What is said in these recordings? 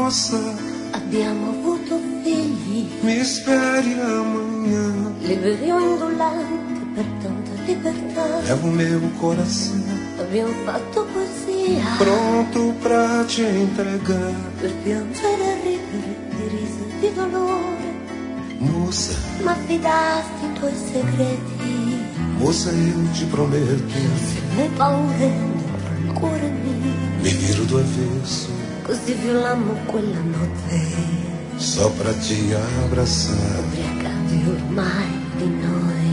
moça, abbiamo avuto figli. Mi speri amanhã. Liberi o indolente per tanta libertà. Levo meu coração, Abbiamo fatto poesia pronto pra te entregar. per piangere e ridere di risa e di dolore. Moça, Ma affidasti i tuoi segreti. moça, eu te prometo, Se le paure dentro il cuore mio, mi viro do avesso, così violammo quella notte. só pra te abraçar. Ubriacati ormai di noi,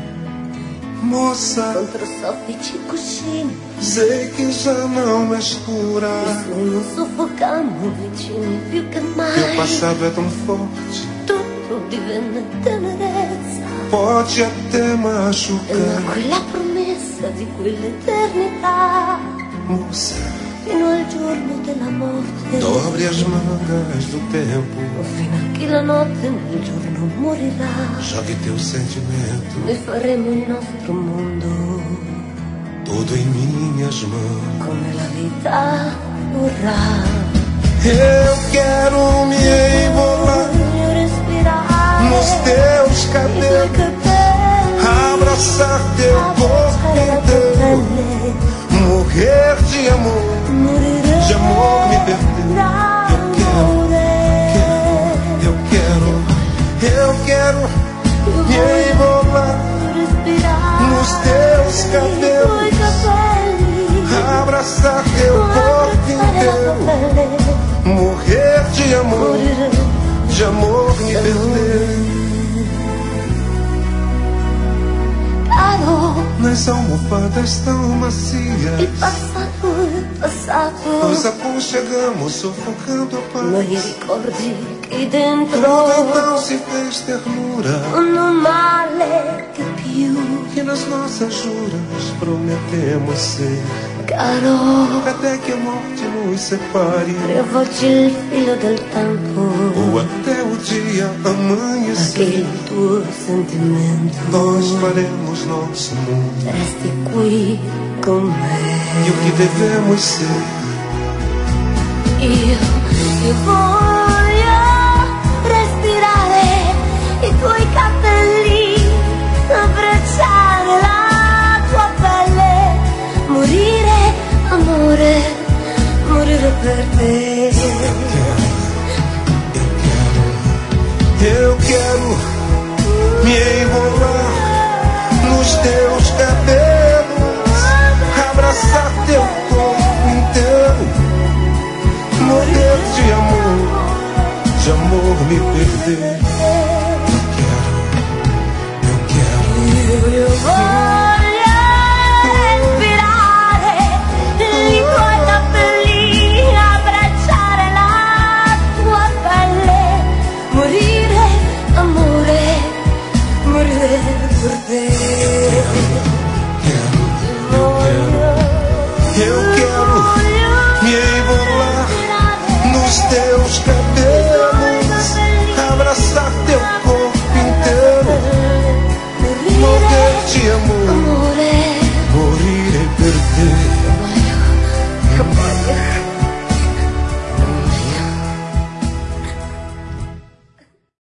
Moça, contro soffici cuscini, sei que já não és il pura. sonno soffocammo vicini più che Teu mai. passado é tão forte, Tutto divenne tenerezza. pode até E machucar. nacque la promessa di quell'eternità, Moça, fino al giorno della morte, dobre as mangas do tempo, o fino a che la notte nel giorno morirà. jogue teu sentimento, Noi faremo il nostro mondo tudo em minhas mãos. come la vita vorrà. Eu quero me enrolar Voglio respirare nos teus i tuoi cabelos, capelli, abraçar teu corpo abbracciare la tua inteiro, pelle, morrer de amor, morire de amor me perder. d'amore. Eu quero Io me enrolar voglio respirare nos teus i tuoi cabelos, capelli, abraçar teu corpo abbracciare la tua inteiro, pelle, morrer de amor, morire de amor me perder. caro. Nas almofadas tão Il macias, passato, nos aconchegamos sufocando a ma i paz. ricordi che Tudo dentro então se fez ternura, non male che più, que nas nossas juras prometemos ser, caro. até que a morte nos separe, Riavvolgi il filo del tempo, ou até o dia che amanhecer. il tuo sentimento Nós faremos nosso mundo resti qui con e o me. que devemos ser. Io voglio respirare i tuoi capelli, abbracciare la tua pelle, morire, amore, morire per te. Eu quero me enrolar nos teus cabelos, abraçar teu corpo inteiro, morrer de amor me perder. Eu quero, Io voglio respirare i tuoi capelli, abbracciare la tua pelle, morire, amore, morire per te. eu quero